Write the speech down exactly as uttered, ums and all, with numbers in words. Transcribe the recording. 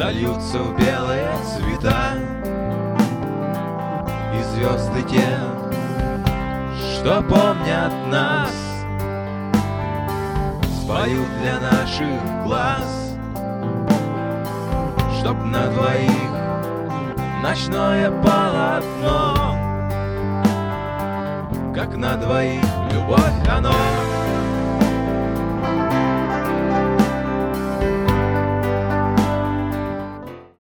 сольются в белые цвета, и звезды те, что помнят нас, споют для наших глаз, чтоб на двоих ночное полотно, как на двоих любовь оно.